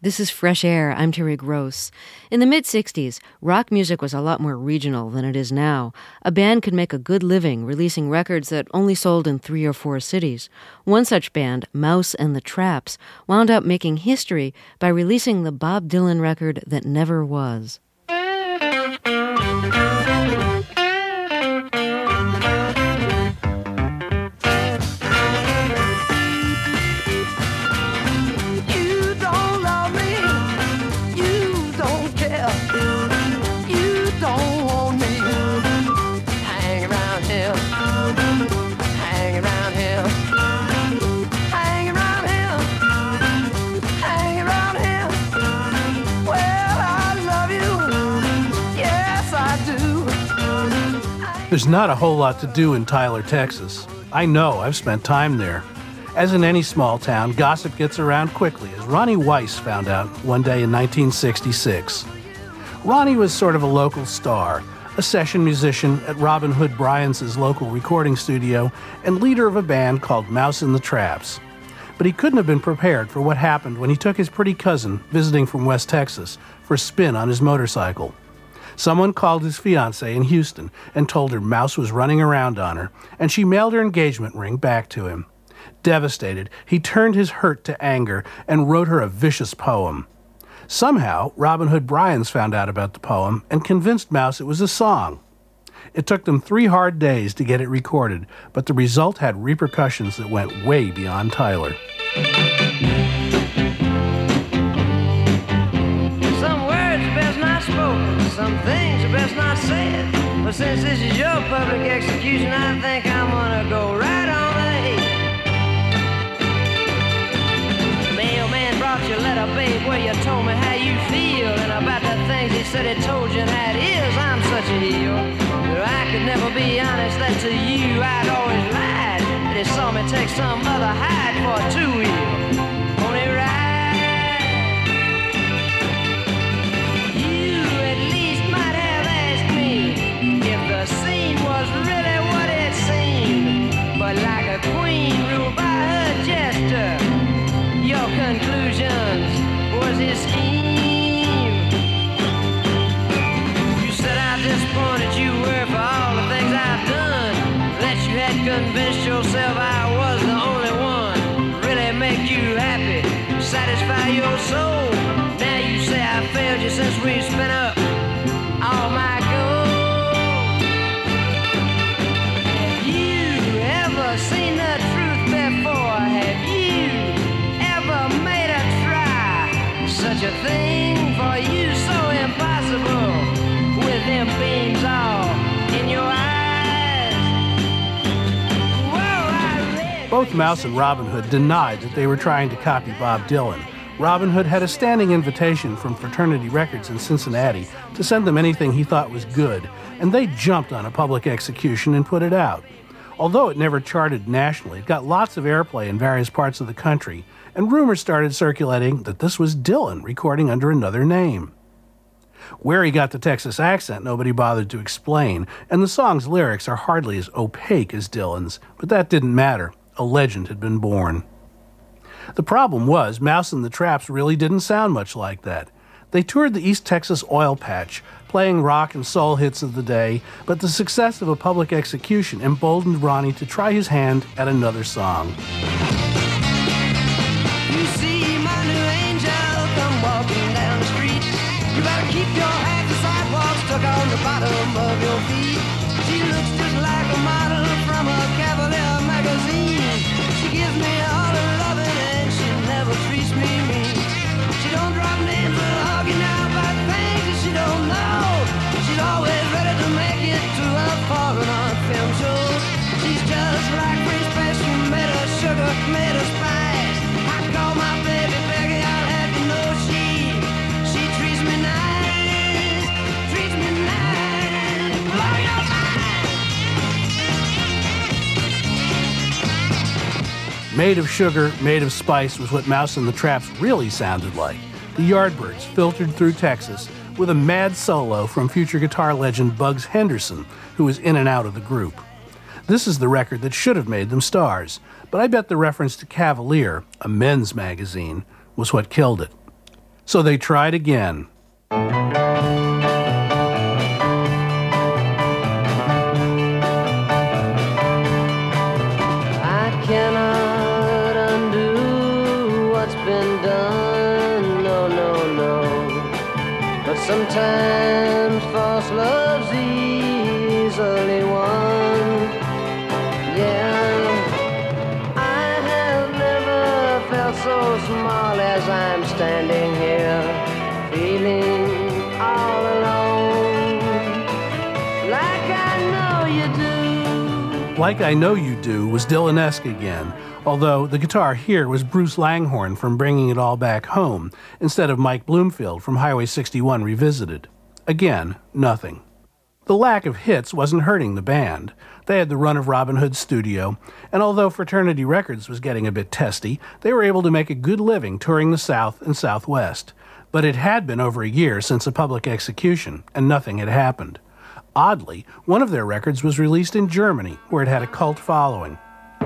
This is Fresh Air. I'm Terry Gross. In the mid-'60s, rock music was a lot more regional than it is now. A band could make a good living releasing records that only sold in 3 or 4 cities. One such band, Mouse and the Traps, wound up making history by releasing the Bob Dylan record that never was. There's not a whole lot to do in Tyler, Texas. I know, I've spent time there. As in any small town, gossip gets around quickly, as Ronnie Weiss found out one day in 1966. Ronnie was sort of a local star, a session musician at Robin Hood Bryant's local recording studio and leader of a band called Mouse and the Traps. But he couldn't have been prepared for what happened when he took his pretty cousin, visiting from West Texas, for a spin on his motorcycle. Someone called his fiancée in Houston and told her Mouse was running around on her, and she mailed her engagement ring back to him. Devastated, he turned his hurt to anger and wrote her a vicious poem. Somehow, Robin Hood Bryant's found out about the poem and convinced Mouse it was a song. It took them 3 hard days to get it recorded, but the result had repercussions that went way beyond Tyler. Some things are best not said. But since this is your public execution, I think I'm gonna go right on ahead. Mailman brought your letter, babe, where you told me how you feel and about the things he said he told you, and that is I'm such a heel. But I could never be honest that to you I'd always lied. That he saw me take some other hide for a 2-wheel. Pony ride. The scene was really what it seemed, but like a queen ruled by her jester, your conclusions was his scheme. You said how disappointed you were for all the things I've done, that you had convinced yourself I was the only one, really make you happy, satisfy your soul. Now you say I failed you since we spent up all my gold. Seen the truth before? Have you ever made a try? Such a thing for you so impossible, with them beams all in your eyes. Whoa, Both Mouse and Robin Hood denied that they were trying to copy Bob Dylan. Robin Hood had a standing invitation from Fraternity Records in Cincinnati to send them anything he thought was good, and they jumped on a public execution and put it out. Although it never charted nationally, it got lots of airplay in various parts of the country, and rumors started circulating that this was Dylan recording under another name. Where he got the Texas accent, nobody bothered to explain, and the song's lyrics are hardly as opaque as Dylan's, but that didn't matter. A legend had been born. The problem was, Mouse and the Traps really didn't sound much like that. They toured the East Texas oil patch, playing rock and soul hits of the day, but the success of a public execution emboldened Ronnie to try his hand at another song. You see my new angel come walking down the street. You better keep your hat, the sidewalk stuck on the bottom of your feet. She looks just like a model from a Cavalier magazine. She gives me all her loving and she never treats me mean. She don't drop names or hugging out about things that she don't know. She's always ready to make it to a foreign on film show. She's just like French pastry, made of sugar, made of spice. I call my baby Becky, I'll have you know she treats me nice, treats me nice. Blow your mind. Made of sugar, made of spice was what Mouse and the Traps really sounded like. The Yardbirds filtered through Texas with a mad solo from future guitar legend Bugs Henderson, who was in and out of the group. This is the record that should have made them stars, but I bet the reference to Cavalier, a men's magazine, was what killed it. So they tried again. I cannot undo what's been done, no, no, no. But sometimes false love's easily won. Yeah, I have never felt so small as I'm standing here, feeling all alone, like I know you do. Like I Know You Do was Dylan-esque again, although the guitar here was Bruce Langhorne from Bringing It All Back Home instead of Mike Bloomfield from Highway 61 Revisited. Again, nothing. The lack of hits wasn't hurting the band. They had the run of Robin Hood's studio, and although Fraternity Records was getting a bit testy, they were able to make a good living touring the South and Southwest. But it had been over a year since a public execution, and nothing had happened. Oddly, one of their records was released in Germany, where it had a cult following.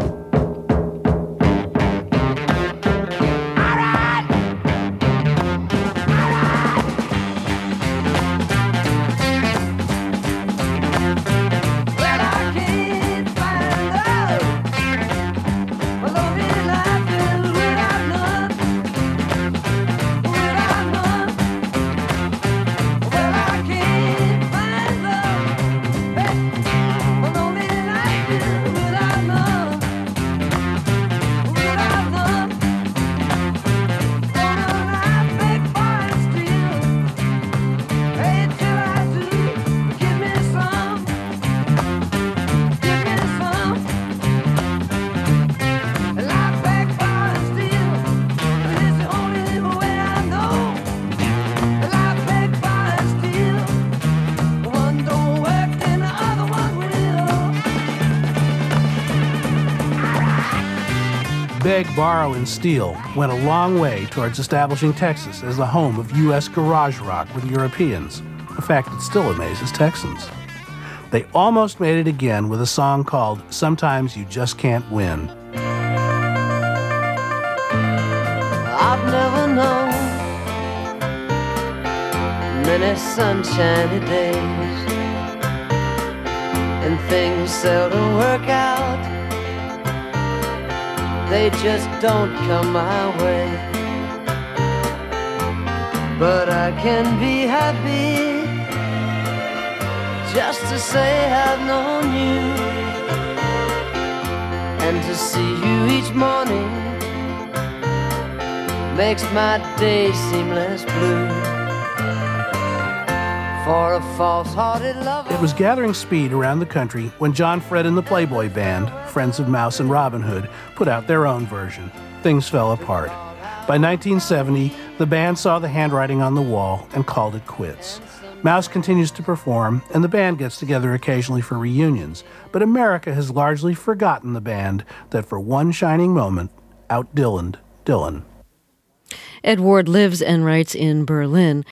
Beg, Borrow, and Steal went a long way towards establishing Texas as the home of U.S. garage rock with Europeans, a fact that still amazes Texans. They almost made it again with a song called Sometimes You Just Can't Win. I've never known many sunshiny days, and things seldom work out. They just don't come my way. But I can be happy just to say I've known you, and to see you each morning makes my day seem less blue. For a false-hearted lover. It was gathering speed around the country when John Fred and the Playboy Band, friends of Mouse and Robin Hood, put out their own version. Things fell apart. By 1970, the band saw the handwriting on the wall and called it quits. Mouse continues to perform, and the band gets together occasionally for reunions, but America has largely forgotten the band that for one shining moment out-Dylan'd Dylan. Ed Ward lives and writes in Berlin.